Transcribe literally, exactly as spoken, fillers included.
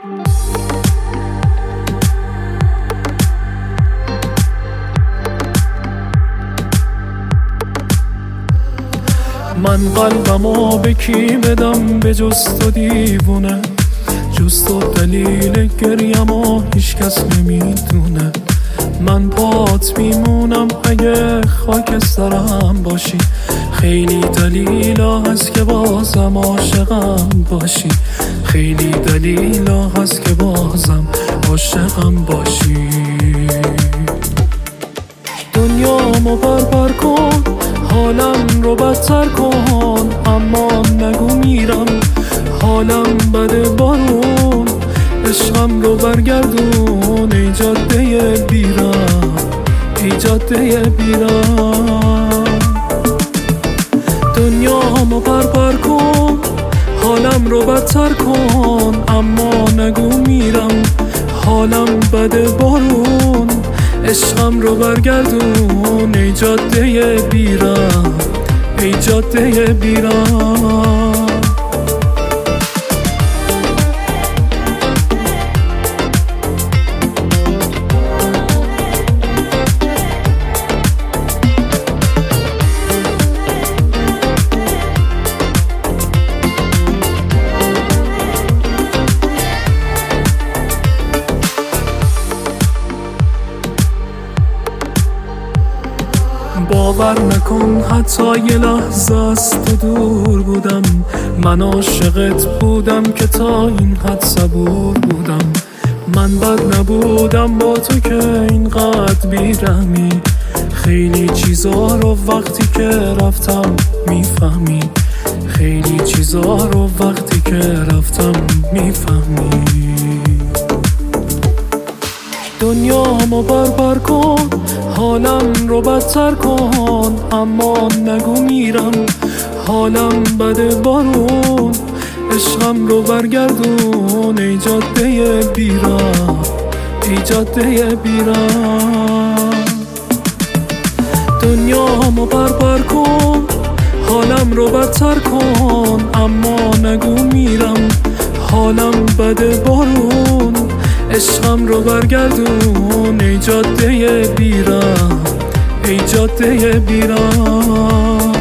من قلبمو به کی بدم به جز تو دیوونه، جز تو دلیل گریمو هیچ کس نمیدونه. من پات میمونم اگه خاک سرم باشی، خیلی دلیلا هست که بازم عاشقم باشی، خیلی دلیلا هست که بازم عاشقم باشی. دنیامو بربر کن، حالم رو بدتر کن، اما نگو میرم حالم بده بارون. عشقم رو برگردون ای جاده بیرم، ای جاده بیرم. دنیامو بربر کن، حالم رو بدتر کن، اما نگو میرم حالم بده بارون. عشقم رو برگردون ای جاده بیرم، ای جاده بیرم. باور نکن حتی یه لحظه از تو دور بودم، من عاشقت بودم که تا این حد صبور بودم. من بد نبودم با تو که اینقدر بیرحمی، خیلی چیزا رو وقتی که رفتم میفهمی، خیلی چیزا رو وقتی که رفتم میفهمی. دنیامو بربر کن، حالم رو بدتر کن، اما نگو میرم حالم بده بارون. عشقم رو برگردون ای جاده بیرم، ای جاده بیرم. دنیامو بربر کن، حالم رو بدتر کن، اما نگو میرم حالم بده بارون. عشقم رو برگردون ای جاده بیرم، ای جاده بیرم.